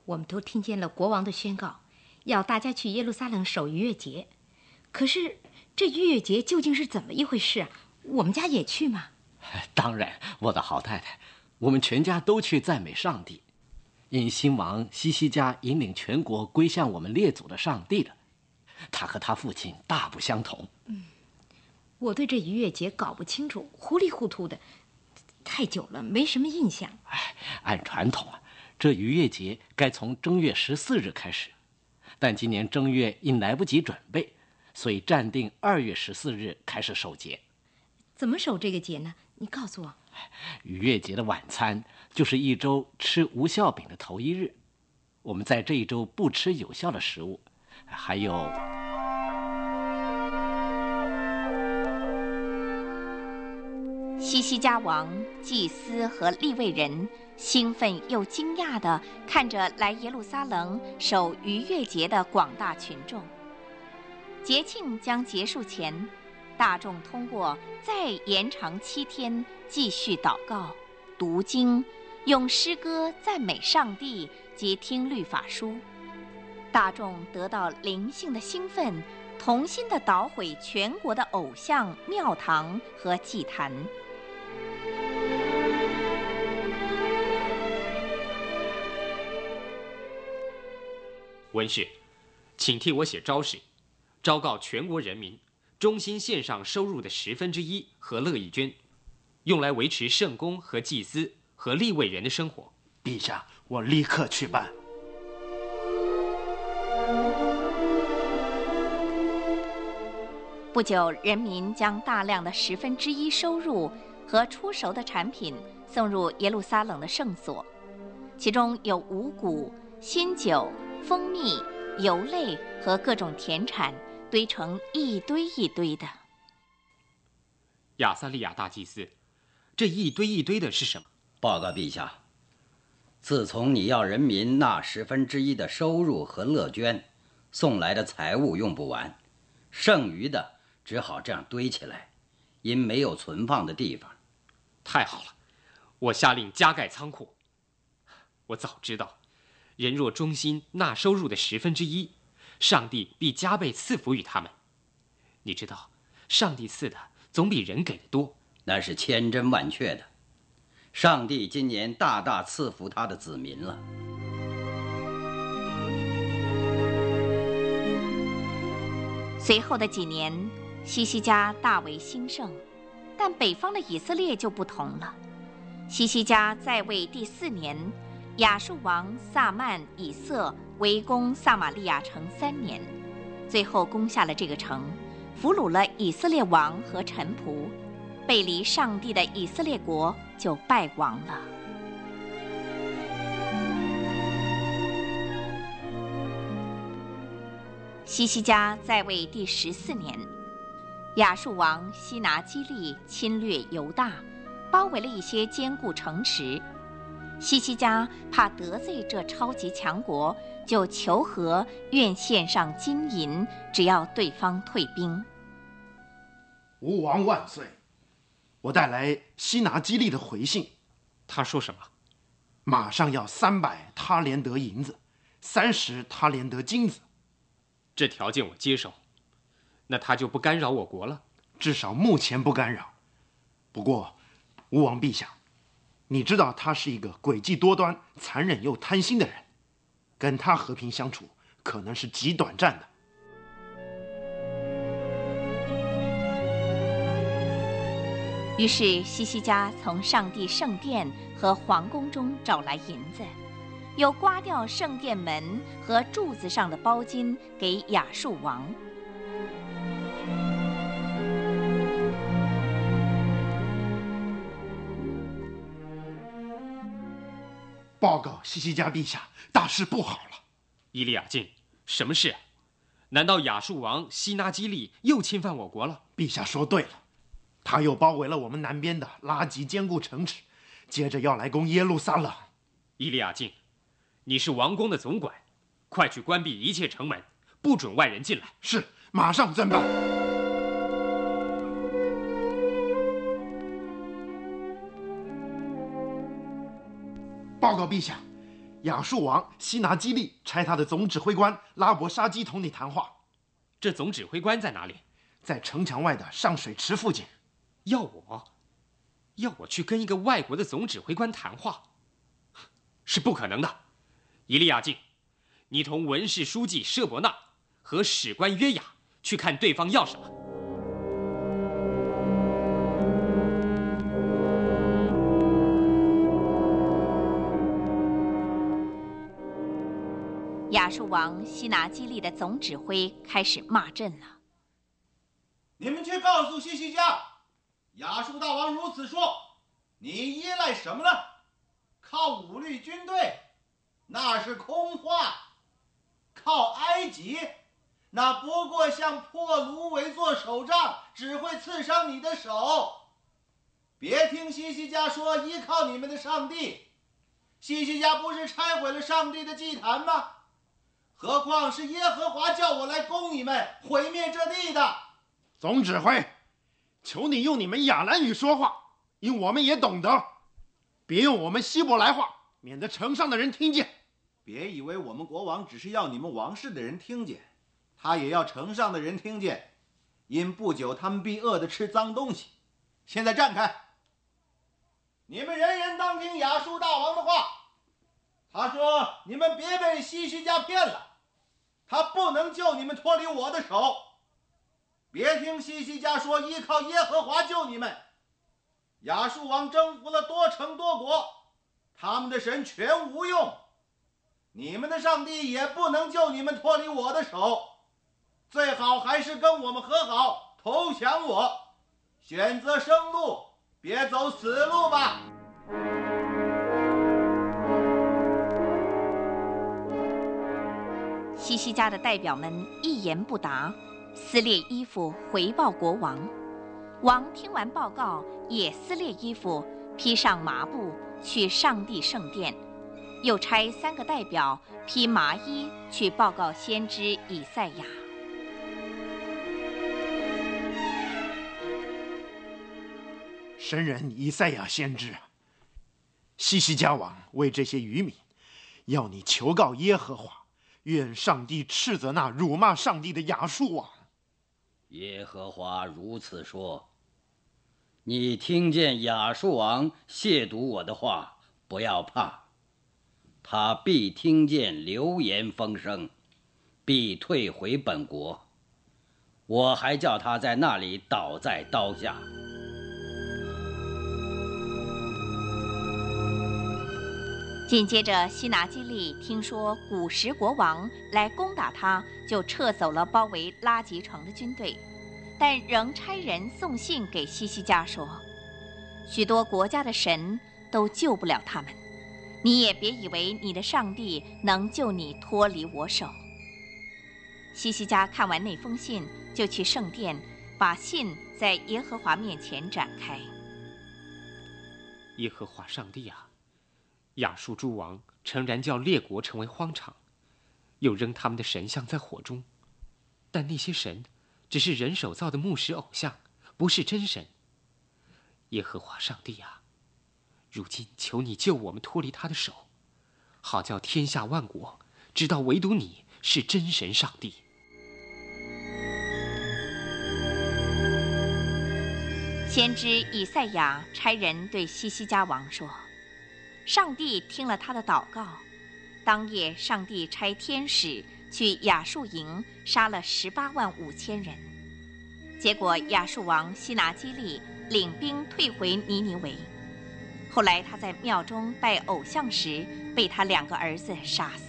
我们都听见了国王的宣告，要大家去耶路撒冷守逾越节。可是这逾越节究竟是怎么一回事啊？我们家也去吗？ 当然，我的好太太，我们全家都去赞美上帝，因新王西西家引领全国归向我们列祖的上帝了。他和他父亲大不相同。 我对这逾越节搞不清楚，糊里糊涂的，太久了，没什么印象。 按传统啊，这逾越节该从正月14日开始，但今年正月因来不及准备，所以暂定2月14日开始守节。 怎么守这个节呢？你告诉我。 逾越节的晚餐就是一周吃无酵饼的头一日，我们在这一周不吃有效的食物，还有西西家王、祭司和利未人兴奋又惊讶地看着来耶路撒冷守逾越节的广大群众。节庆将结束前，大众通过再延长7天继续祷告、读经、用诗歌赞美上帝及听律法书，大众得到灵性的兴奋，同心地捣毁全国的偶像、庙堂和祭坛。 文士，请替我写招誓，昭告全国人民，衷心献上收入的1/10和乐意捐，用来维持圣公和祭司和利未人的生活。 陛下，我立刻去办。 不久，人民将大量的1/10收入和出熟的产品送入耶路撒冷的圣所，其中有五谷、新酒、蜂蜜、油类和各种田产，堆成一堆一堆的。 亚撒利亚大祭司，这一堆一堆的是什么？ 报告陛下，自从你要人民纳1/10的收入和乐捐，送来的财物用不完，剩余的只好这样堆起来，因没有存放的地方。 太好了，我下令加盖仓库。我早知道，人若忠心纳收入的1/10，上帝必加倍赐福于他们。你知道，上帝赐的总比人给的多， 那是千真万确的。上帝今年大大赐福他的子民了。 随后的几年，西西家大为兴盛，但北方的以色列就不同了。西西家在位第4年，亚述王撒曼以色围攻撒玛利亚城3年，最后攻下了这个城，俘虏了以色列王和臣仆，背离上帝的以色列国就败亡了。西西家在位第14年，亚述王西拿基利侵略犹大，包围了一些坚固城池。西西家怕得罪这超级强国，就求和，愿献上金银，只要对方退兵。 吾王万岁！我带来西拿基利的回信。 他说什么？ 马上要300他连得银子，30他连得金子。 这条件我接受，那他就不干扰我国了？ 至少目前不干扰。不过，吴王陛下，你知道他是一个诡计多端、残忍又贪心的人，跟他和平相处可能是极短暂的。 于是西西家从上帝圣殿和皇宫中找来银子，又刮掉圣殿门和柱子上的包金给亚述王。 报告西西家陛下，大事不好了！ 伊利亚敬，什么事？难道亚述王西拿基利又侵犯我国了？ 陛下说对了，他又包围了我们南边的拉吉坚固城池，接着要来攻耶路撒冷。 伊利亚敬，你是王宫的总管，快去关闭一切城门，不准外人进来。 是，马上遵办。报告陛下， 亚述王西拿基立差他的总指挥官拉伯沙基同你谈话。 这总指挥官在哪里？ 在城墙外的上水池附近。 要我去跟一个外国的总指挥官谈话，是不可能的。以利亚敬，你同文士书记舍伯纳和史官约雅去看对方要什么。 亚述王西拿基立的总指挥开始骂阵了。 你们去告诉西西家，亚述大王如此说：你依赖什么呢？靠武力军队，那是空话；靠埃及，那不过像破芦苇做手杖，只会刺伤你的手。别听西西家说依靠你们的上帝，西西家不是拆毁了上帝的祭坛吗？何况是耶和华叫我来攻你们，毁灭这地的。 总指挥，求你用你们亚兰语说话，因我们也懂得，别用我们希伯来话，免得城上的人听见。 别以为我们国王只是要你们王室的人听见，他也要城上的人听见，因不久他们必饿得吃脏东西。现在站开，你们人人当听亚述大王的话。他说：你们别被西西家骗了，他不能救你们脱离我的手。别听西西家说依靠耶和华救你们。亚述王征服了多城多国，他们的神全无用，你们的上帝也不能救你们脱离我的手。最好还是跟我们和好，投降我，选择生路，别走死路吧。 西西家的代表们一言不答，撕裂衣服回报国王。王听完报告，也撕裂衣服，披上麻布，去上帝圣殿，又差3个代表披麻衣去报告先知以赛亚。 神人以赛亚先知，西西家王为这些渔民，要你求告耶和华，愿上帝斥责那辱骂上帝的亚述王。 耶和华如此说：你听见亚述王亵渎我的话，不要怕，他必听见流言风声，必退回本国，我还叫他在那里倒在刀下。 紧接着，西拿基立听说古时国王来攻打他，就撤走了包围拉吉城的军队，但仍差人送信给西西家说：许多国家的神都救不了他们，你也别以为你的上帝能救你脱离我手。西西家看完那封信，就去圣殿，把信在耶和华面前展开。 耶和华上帝啊，亚述诸王诚然叫列国成为荒场，又扔他们的神像在火中，但那些神只是人手造的木石偶像，不是真神。耶和华上帝啊，如今求你救我们脱离他的手，好叫天下万国知道唯独你是真神上帝。 先知以赛亚差人对西西家王说：上帝听了他的祷告，当夜上帝差天使去亚述营，杀了18万5千人。结果亚述王西拿基立领兵退回尼尼微。后来他在庙中拜偶像时，被他2个儿子杀死。